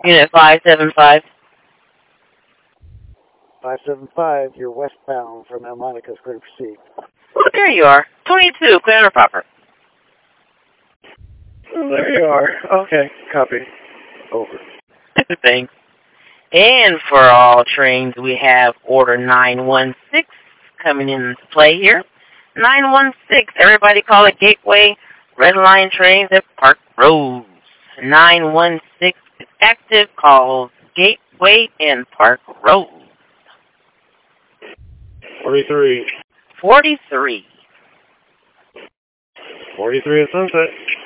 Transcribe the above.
Unit 575. 575, you're westbound from El Monaco's clear to proceed. There you are. 22, clear and proper. There you are. Okay, copy. Over. Thanks. And for all trains, we have order 916 coming into play here. 916, everybody call it Gateway Red Line trains at Park Rose. 916 is active, calls Gateway and Park Rose. 43. 43. 43 at Sunset.